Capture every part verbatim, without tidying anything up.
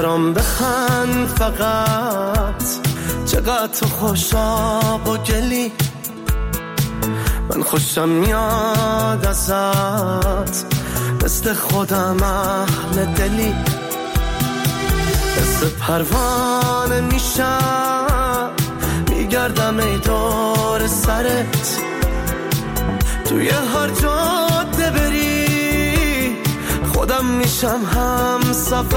برام بخند فقط، چقدر تو خوشاب و گلی، من خوشم میاد ازت، مثل خودم اهل دلی، مثل پروانه میشم میگردم ای دور سرت، توی هر جاده بری خودم میشم هم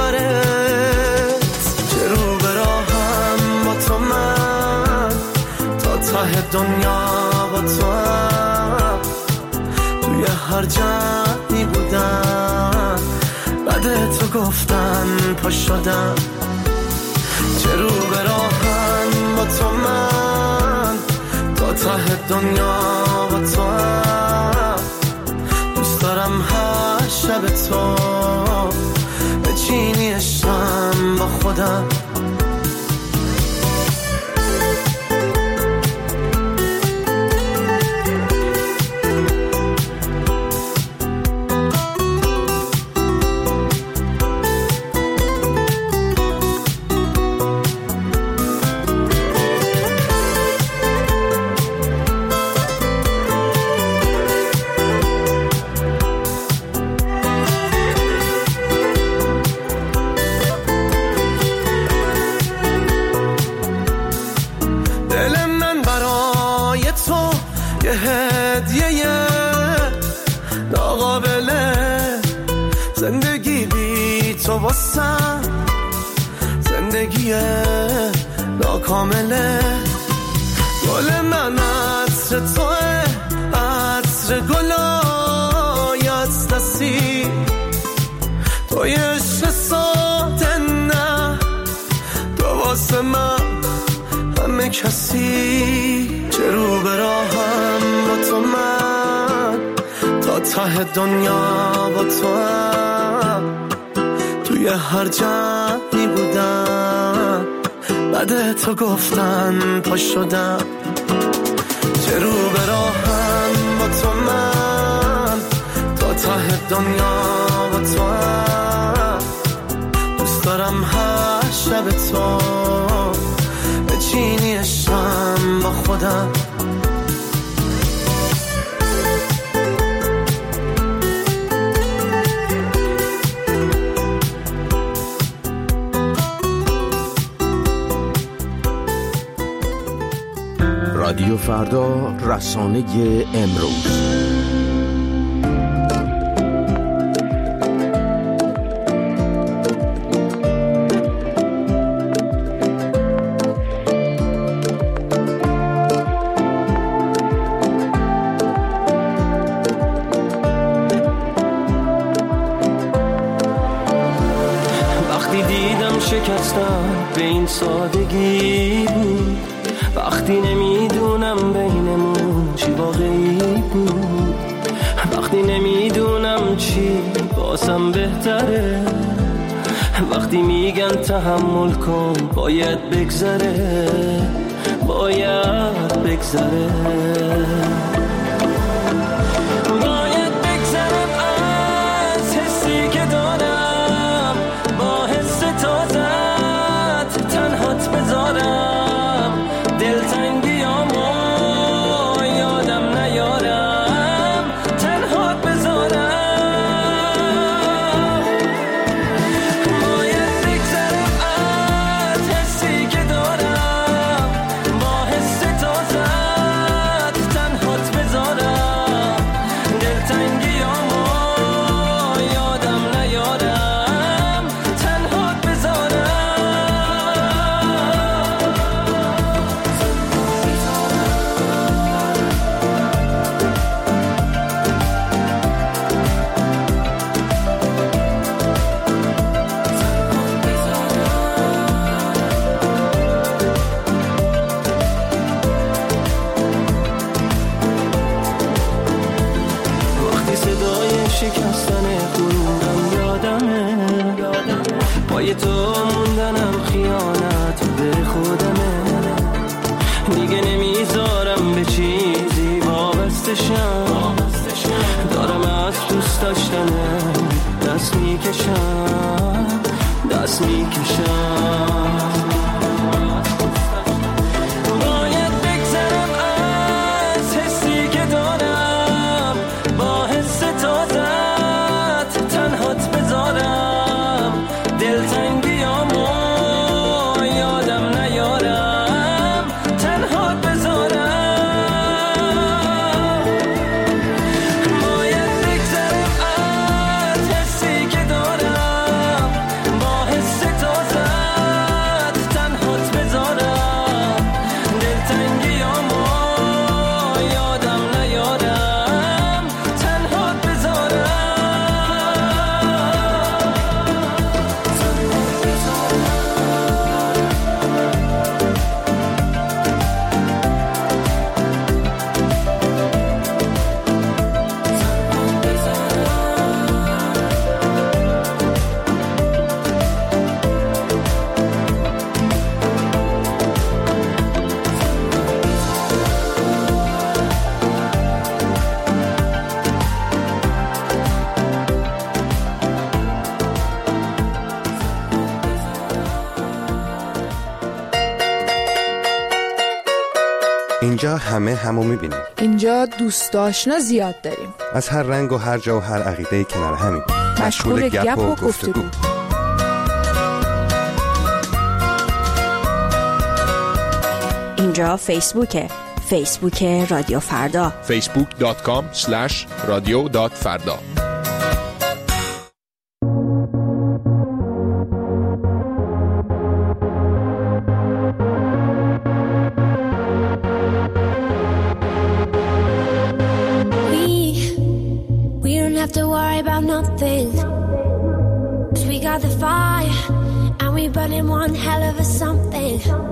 سفرت، چه رو به راهم با تو من، تا ته دنیا با تو هم، توی هر جمعی بودم بعد تو گفتن پا شدم، چه رو به راهم با تو من، تا ته دنیا با تو هم، دوست دارم هر شب تو بچینی عشقم با خودم. واسم زندگی ناکامله، گل من عطر توه، عطر گلای از دستی، توی عشق ساده نه، تو واسه من همه کسی، چه رو به راهم با تو من، تا ته دنیا با تو هم، توی هر جمعی بودم بعد تو گفتن پا شدم، چه رو به راهم با تو من، تا ته دنیا با تو هم، دوست دارم هر شب تو بچینی عشقم با خودم. رادیو فردا، رسانه امروز. وقتی دیدم شکستم به این سادگی بود، وقتی نمیدونم بینمون چی واقعی بود، وقتی نمیدونم چی باسم بهتره، وقتی میگن تحمل کن باید بگذره، باید بگذره، باید بگذرم از حسی که دارم، با حس تازت تنهات بذارم، دلتنگیامو یادم نیارم، تنهات بذارم، باید بگذرم از حسی که دارم، با حس تازت تنهات بذارم، دلتنگیامو یادم نیارم، تنهات بذارم. وقتی صدای شکستن خونم یادمه، پای تو موندنم خیانت به خودمه، دیگه نمیذارم به چیزی وابسته شم، دارم از دوست داشتنه دست میکشم، در نفس میکشم. باید بگذرم از حسی که دارم، با حس تازت تنهات بذارم، دلتنگیامو یادم نیارم، تنهات بذارم. باید بگذرم از حسی که دارم، با حس تازت تنهات بذارم، دلتنگیامو یادم نیارم، تنهات بذارم. اینجا همه همو میبینیم. اینجا دوست آشنا زیاد داریم. از هر رنگ و هر جا و هر عقیده کنار همیم. مشغول گپ و گفتگو. اینجا فیسبوکه. فیسبوک رادیو فردا. فیسبوک دات کام اسلش رادیو دات فردا. To worry about nothing, 'cause we got the fire and we burning one hell of a something.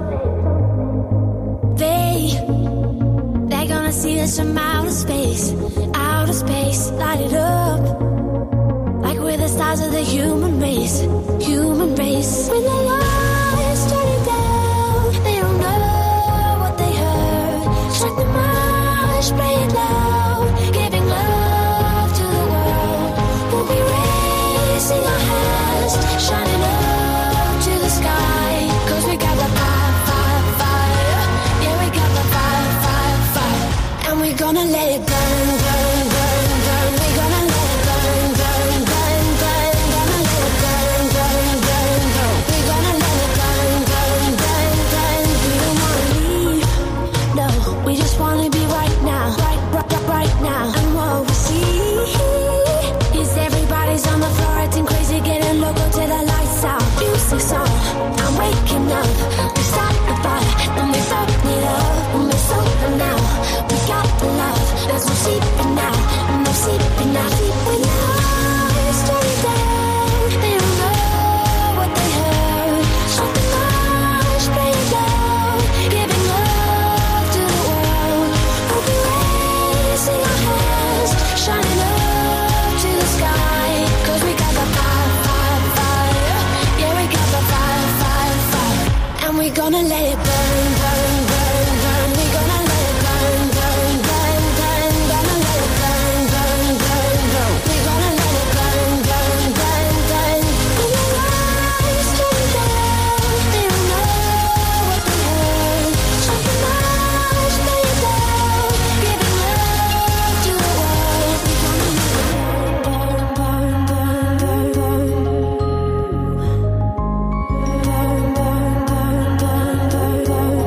They they're gonna see us from outer space, outer space, light it up like we're the stars of the human race, human race. When the lights turning down, they don't know what they heard. Strike the march, play it loud, giving love to the world. We'll be raising our hands, shining up to the sky, 'cause we got the fire, fire, fire. Yeah, we got the fire, fire, fire. And we're gonna let it burn, burn, burn, burn. We're gonna let it burn, burn, burn, burn. Gonna let it burn, burn, burn, burn. We're gonna let it burn, burn, burn, burn. We don't wanna leave, no. We just wanna be right now, right, right, right now. And what we see is everybody's on the floor acting crazy, getting local till the lights out. Music's on, I'm waking up. We start the fire and we burn it up. And we're sober now, we got the love. There's no sleeping now, no sleeping now. When the lights turn down, they don't know what they heard. Shut the lights, play it loud, giving love to the world. We'll be raising our hands, shining up to the sky, 'cause we got the fire, fire, fire. Yeah, we got the fire, fire, fire. And we're gonna let it burn, burn, burn, burn. We're gonna let it burn, burn, burn, burn. Gonna let it burn, burn, burn, burn. We're gonna let it burn, burn, burn, burn. When the lights turn down, they don't know what they heard. Shut the lights, play it loud, giving love to the world. We're gonna let it burn, burn, burn, burn, burn. Burn, burn, burn, burn, burn, burn.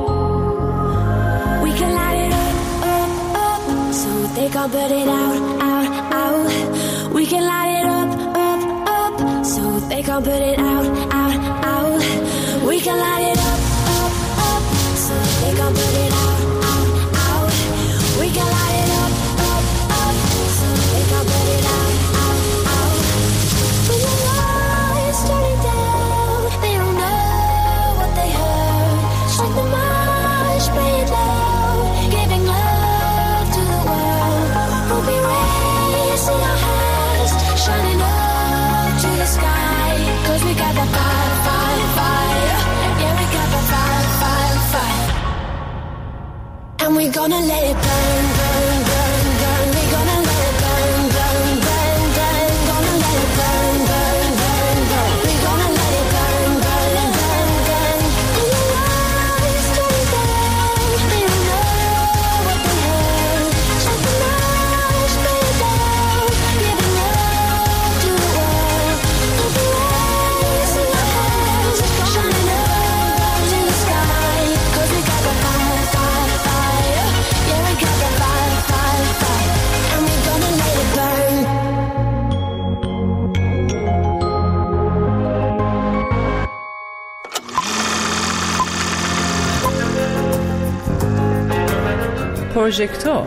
We can light it up, up, up, so they can't put it out, out, out. We can light it up, up, up, so they can't put it out, out, out. We can light it up, up, up, so they can't put it out, out, out. We can light it up, up, up, so they can't put it out, out, out. When the lights turn down, they don't know what they heard. Strike the march, play it loud, giving love to the world. We'll be raising our hands, shining up to the sky, 'cause we got the fire, fire, fire. Yeah, we got the fire, fire, fire. And we're gonna let it burn, burn, burn, burn. We're gonna let it burn, burn, burn, burn. Gonna let it burn, burn, burn, burn. We're gonna let it پروژکتور.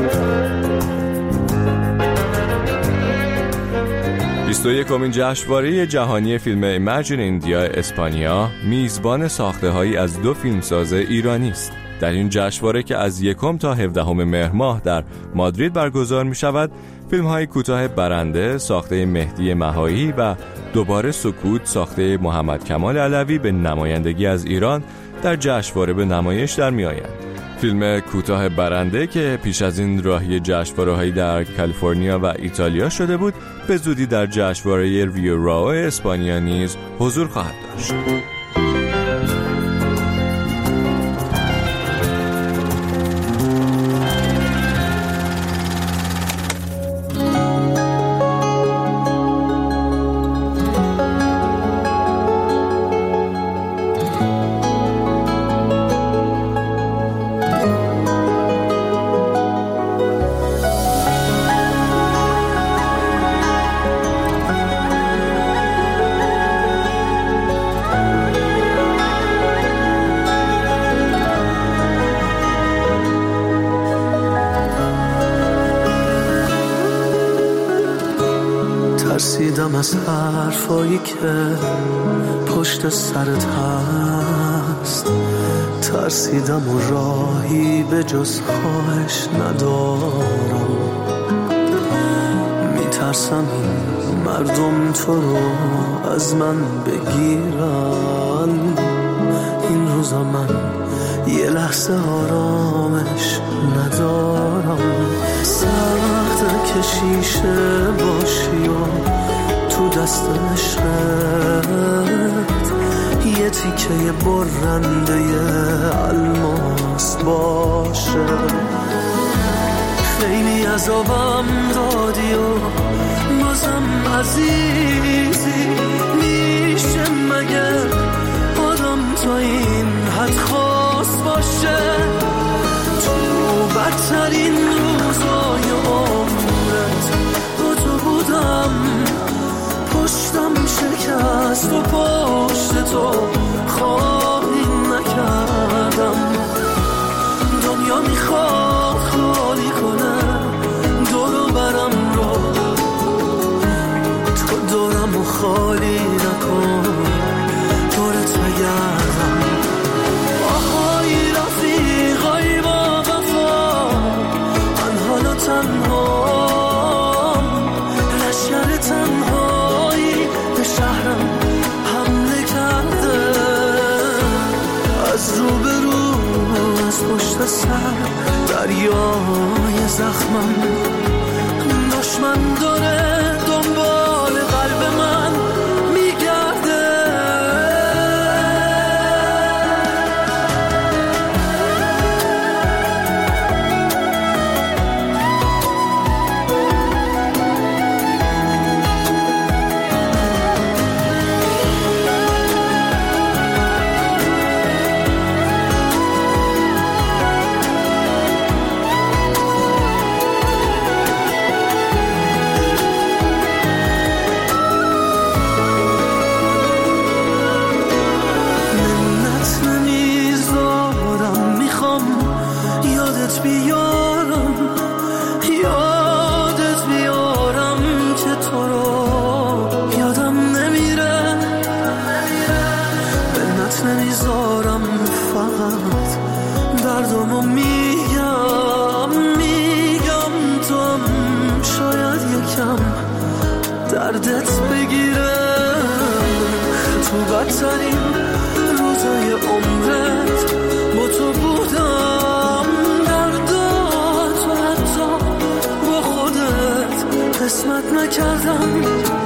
بیست و یکمین جشنواره جهانی فیلم ایمجین ایندیا اسپانیا میزبان ساخته‌هایی از دو فیلمساز ایرانی است. در این جشنواره که از یکم تا هفدهم مهر ماه در مادرید برگزار می شود، فیلم‌های کوتاه برنده ساخته مهدی مهایی و دوباره سکوت ساخته محمد کمال علوی به نمایندگی از ایران در جشنواره به نمایش در می آیند. فیلم کوتاه برنده که پیش از این راهی جشنواره‌هایی در کالیفرنیا و ایتالیا شده بود، به زودی در جشنواره ریو راو اسپانیا نیز حضور خواهد داشت. ترسیدم از حرفایی که پشت سرت هست، ترسیدم و راهی به جز خواهش ندارم. میترسم این مردم تو رو از من بگیرن. این روزا من یه لحظه آرامش ندارم. سخته که شیشه باشی و تو دست عشقت یه تیکه برنده الماس باشه. خیلی عذابم دادی و بازم عزیزی، میشه مگر آدم تا این حد خاص باشه؟ تو بدترین روزای عمرت با تو بودم، پشتم شکست و پشت تو خواهی نکردم. دنیا میخواد خالی کنه دورو برم رو، تو دورم و خالی نکن دورت بگردم. آهای رفیقای با وفا، من حالا تنهام، لشکر تنهایی به شهرم حمله کرده. از رو به رو از پشت سر دریای زخمم، دشمن داره دنبال قلب من میگرده. دردمو میگم میگم توم شاید یکم دردت بگیره. تو بدترین روزای عمرت با تو بودم، درداتو حتی با خودت قسمت نکردم.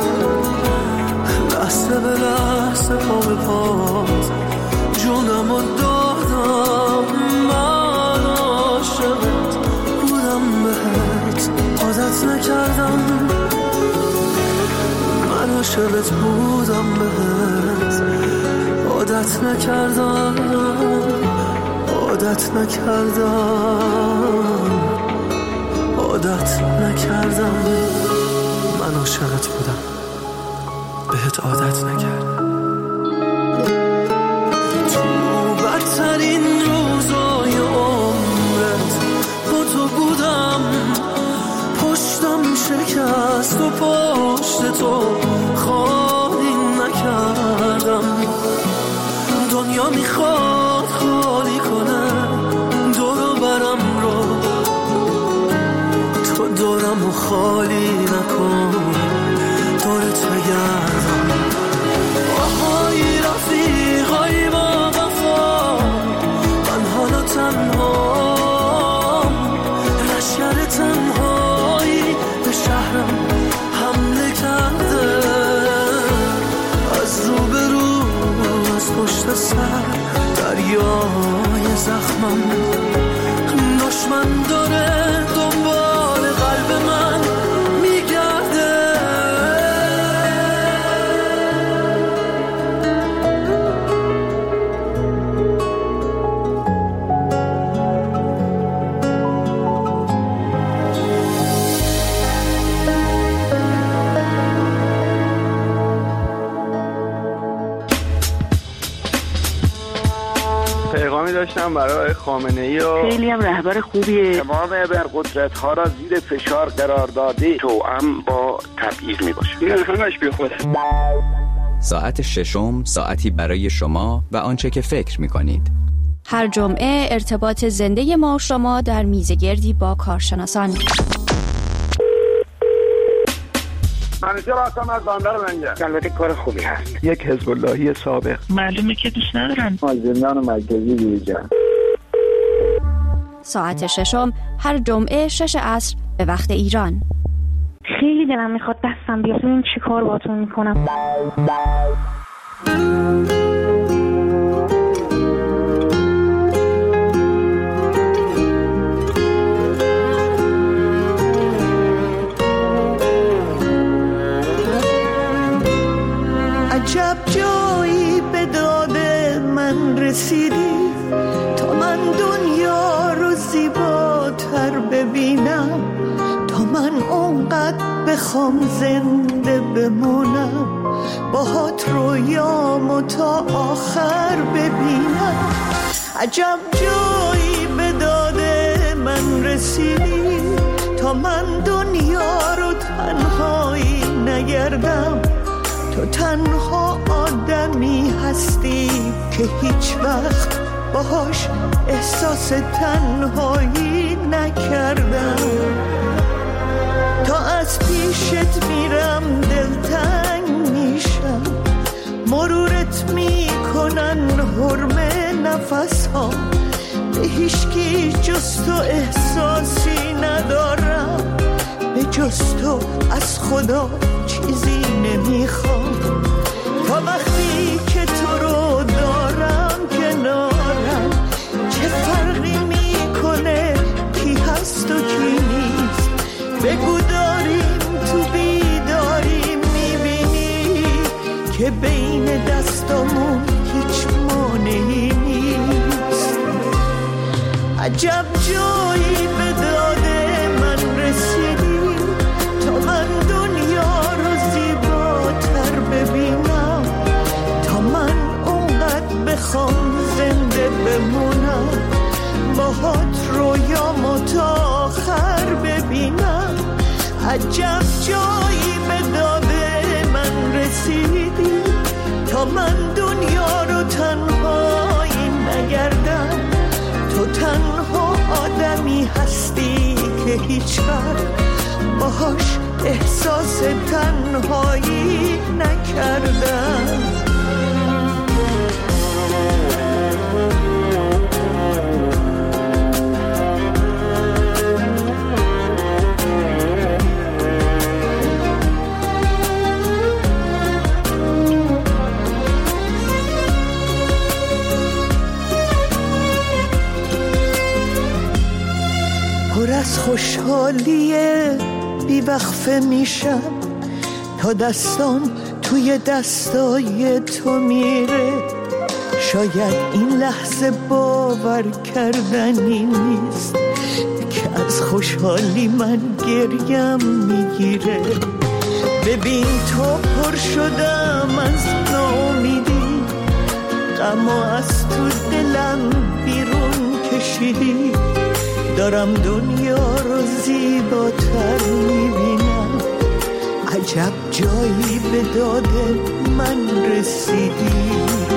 لحظه به لحظه پا به پات جونمو دادم. من عاشقت بودم بهت عادت نکردم. من عاشقت بودم بهت عادت نکردم. عادت نکردم. عادت نکردم. من عاشقت بودم بهت عادت نکردم. تو بدترین روزای عمرت با تو شکست و پشت تو خالی نکردم. دنیا میخواد خالی کنه دورو برم رو، تو دورم و خالی نکن، دورت بگردم. آهای رفیقای با وفا، من حالا تنهام، لشکر تنهایی به شهرم حمله کرده. از رو به رو، از پشت سر دریای زخمم، دشمن داره دنبال قلب من میگرده. پیغامی داشتم برای خامنه‌ای و خیلی هم رهبر خوبیه. تمام ابرقدرت ها را زیر فشار قرار داده، توأم با تبعیض می باشه. این همش بی خوده. ساعت ششم، ساعتی برای شما و آنچه که فکر می کنید. هر جمعه ارتباط زنده ما و شما در میزگردی با کارشناسان. منیجر هستم از بندر منجر. البته کار خوبی هست. یک حزب اللهی سابق. معلومه که دوست ندارن. از زندان مرکزی بیرون. ساعت ششم هر جمعه شش عصر به وقت ایران. خیلی دلم میخواد دستم بیاد ببین چی کار باهاتون میکنم. عجب جایی به داد من رسیدی، تا من دنیا رو زیباتر ببینم، تا من اونقدر بخوام زنده بمونم، باهات رویامو تا آخر ببینم. عجب جایی به داد من رسیدی، تا من دنیا رو تنهایی نگردم، تو تنها آدمی هستی که هیچ وقت باهاش احساس تنهایی نکردم. تا از پیشت میرم دلتنگ میشم، مرورت میکنن حرمه نفس ها، به هیچکی جز تو احساسی ندارم، به جز تو از خدا چیزی نمیخوام. تا وقتی که تو رو دارم کنارم، چه فرقی میکنه کی هست و کی نیست. بگو داریم تو بیداری میبینی که بین دستامون هیچ مانعی نیست. عجب جایی به داد من رسیدی، تا من دنیا رو زیباتر ببینم، تا من اونقدر بخوام زنده بمونم، باهات رویامو تا آخر ببینم. عجب جایی به داد من رسیدی، تا من دنیا رو تنهایی نگردم، تو تنها آدمی هستی که هیچ وقت باهاش احساس تنهایی نکردم. پر از خوشحالیه بی وقفه میشم، تا دستام توی دستای تو میره. شاید این لحظه باور کردنی نیست که از خوشحالی من گریم میگیره. ببین تو پر شدم از ناامیدی، غم از تو دلم بیرون کشیدی. دارم دنیا رو زیباتر میبینم، عجب جایی به داد من رسیدی،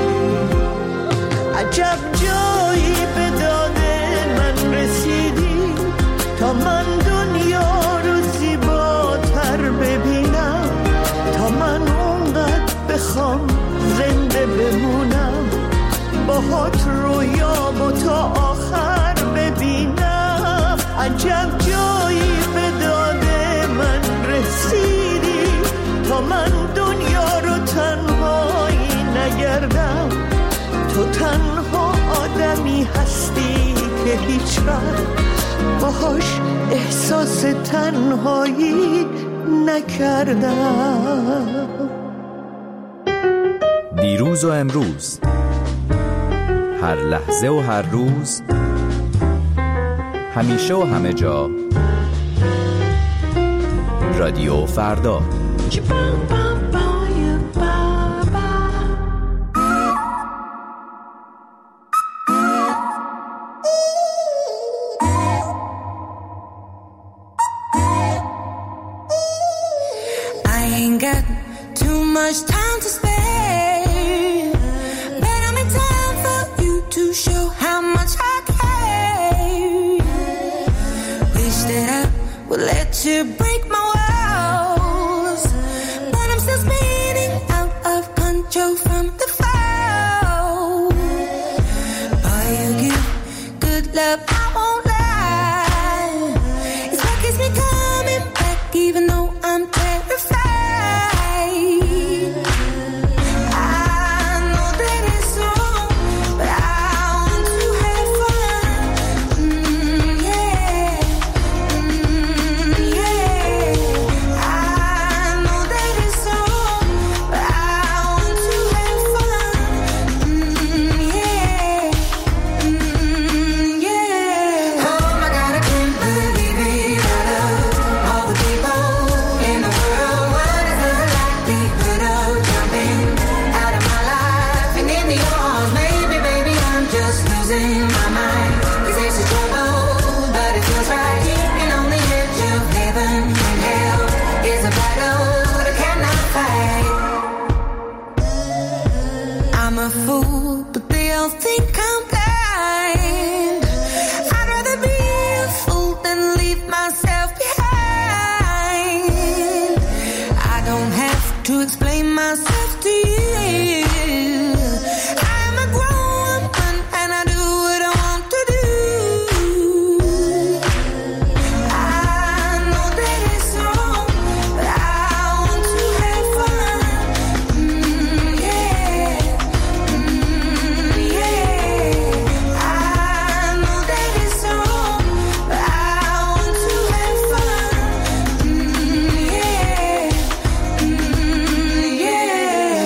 عجب جایی به داد من رسیدی، تا من دنیا رو زیباتر ببینم، تا من اونقدر بخوام زنده بمونم، باهات رویامو تا آخر ببینم. عجب جایی به داد من رسیدی، تا من دنیا رو تنهایی نگردم، تو تنها آدمی هستی که هیچ وقت باهاش احساس تنهایی نکردم. دیروز و امروز، هر لحظه و هر روز، همیشه و همه جا، رادیو فردا. To break my walls, but I'm still spinning out of control from the fall. All you give good love, I won't lie. It's what keeps me coming back, even though I'm terrified. I know that it's wrong, but I want to have fun. Mm, yeah. I'm a fool, but they all think I'm blind. I'd rather be a fool than leave myself behind. I don't have to explain myself to you. I'm a grown woman and I do what I want to do. I know that it's wrong, but I want to have fun. Mm, yeah. Yeah.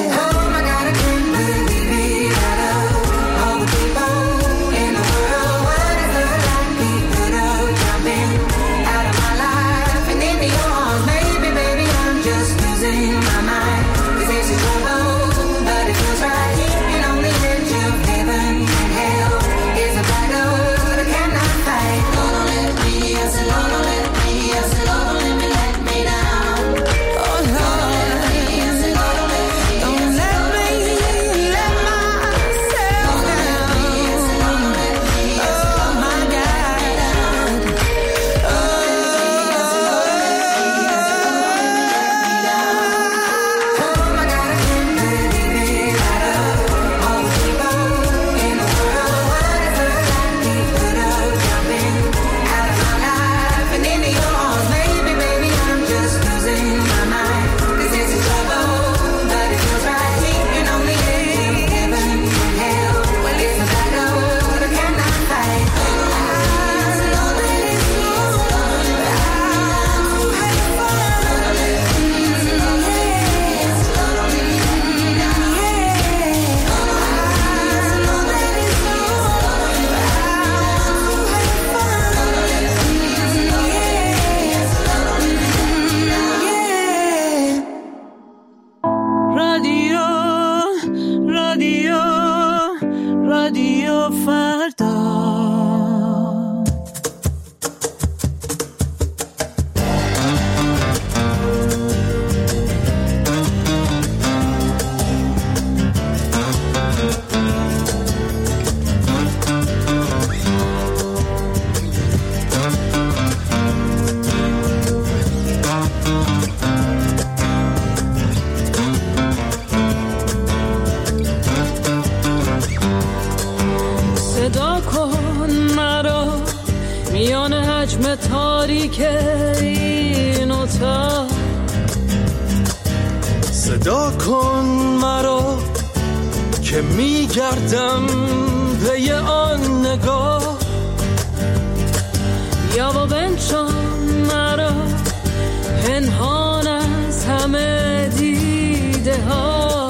کن مرا که میگردم پی آن نگاه، یا با بنشان مرا پنهان از همه دیده ها،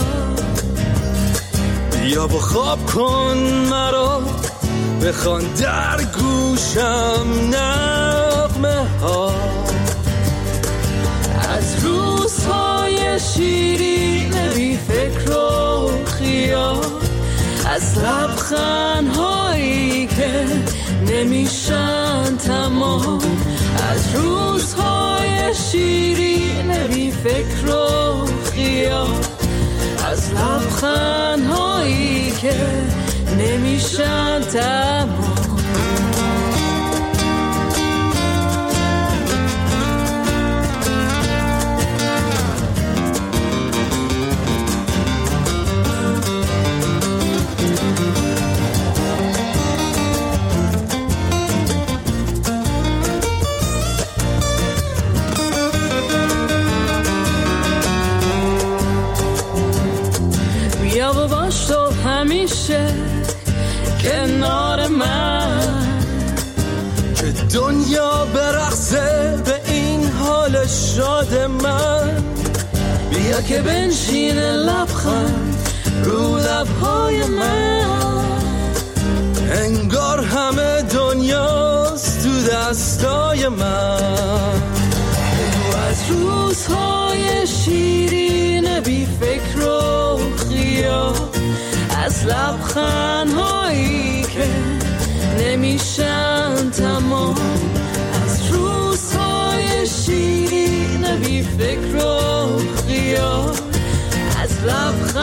یا با خواب کن مرا بخوان در گوشم نغمه ها. از روزهای شیرین بی فکر و خیال، از لبخندهایی که نمیشن تمام، از روزهای شیرین بی فکر و خیال، از لبخندهایی که نمیشن تمام. بیا و باش تو همیشه کنار من، که دنیا برقصه به این حال شاد من. بیا که بنشین لبخند رو لبهای من، انگار همه دنیاست تو دستای من. تو از روزهای شیرین بی فکر و خیال، از لبخندهایی که نمیشن تمام، از روزهای شیرین بی فکر و خیال، از لبخندهایی